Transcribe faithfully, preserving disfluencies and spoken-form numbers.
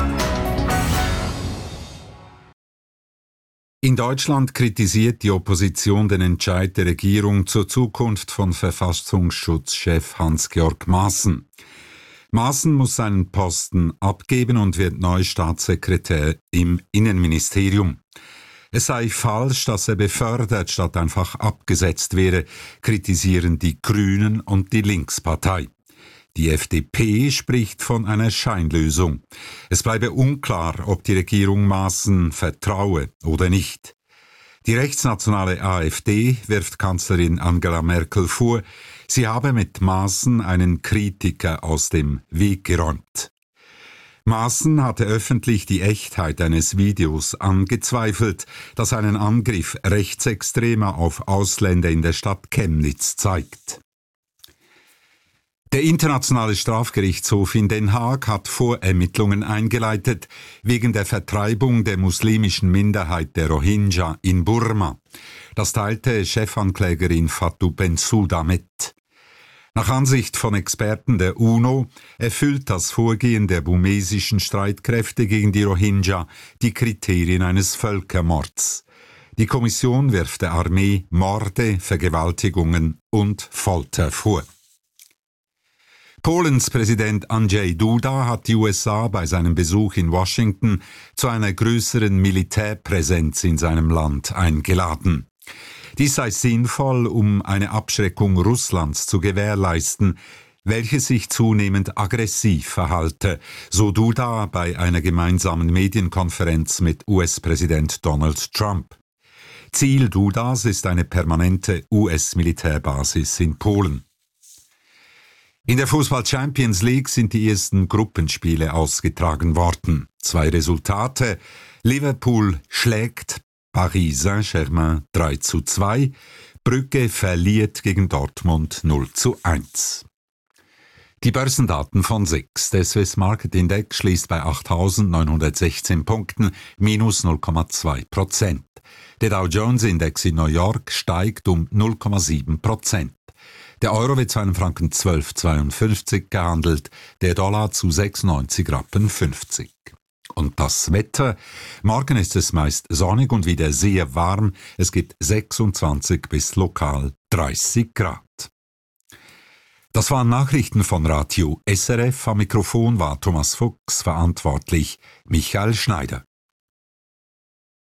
In Deutschland kritisiert die Opposition den Entscheid der Regierung zur Zukunft von Verfassungsschutzchef Hans-Georg Maaßen. Maaßen muss seinen Posten abgeben und wird neu Staatssekretär im Innenministerium. Es sei falsch, dass er befördert statt einfach abgesetzt wäre, kritisieren die Grünen und die Linkspartei. Die F D P spricht von einer Scheinlösung. Es bleibe unklar, ob die Regierung Maaßen vertraue oder nicht. Die rechtsnationale AfD wirft Kanzlerin Angela Merkel vor, sie habe mit Maaßen einen Kritiker aus dem Weg geräumt. Maaßen hatte öffentlich die Echtheit eines Videos angezweifelt, das einen Angriff Rechtsextremer auf Ausländer in der Stadt Chemnitz zeigt. Der Internationale Strafgerichtshof in Den Haag hat Vorermittlungen eingeleitet wegen der Vertreibung der muslimischen Minderheit der Rohingya in Burma. Das teilte Chefanklägerin Fatou Bensouda mit. Nach Ansicht von Experten der UNO erfüllt das Vorgehen der burmesischen Streitkräfte gegen die Rohingya die Kriterien eines Völkermords. Die Kommission wirft der Armee Morde, Vergewaltigungen und Folter vor. Polens Präsident Andrzej Duda hat die U S A bei seinem Besuch in Washington zu einer größeren Militärpräsenz in seinem Land eingeladen. Dies sei sinnvoll, um eine Abschreckung Russlands zu gewährleisten, welches sich zunehmend aggressiv verhalte, so Duda bei einer gemeinsamen Medienkonferenz mit U S-Präsident Donald Trump. Ziel Dudas ist eine permanente U S-Militärbasis in Polen. In der Fußball-Champions League sind die ersten Gruppenspiele ausgetragen worden. Zwei Resultate: Liverpool schlägt Paris Saint-Germain drei zu zwei, Brügge verliert gegen Dortmund null zu eins. Die Börsendaten von S I X. Der Swiss Market Index schließt bei achttausendneunhundertsechzehn Punkten, minus null Komma zwei Prozent. Der Dow Jones Index in New York steigt um null Komma sieben Prozent. Der Euro wird zu einem Franken zwölf Komma zweiundfünfzig gehandelt, der Dollar zu sechsundneunzig Rappen fünfzig. Und das Wetter? Morgen ist es meist sonnig und wieder sehr warm. Es gibt sechsundzwanzig bis lokal dreißig Grad. Das waren Nachrichten von Radio S R F. Am Mikrofon war Thomas Fuchs, verantwortlich Michael Schneider.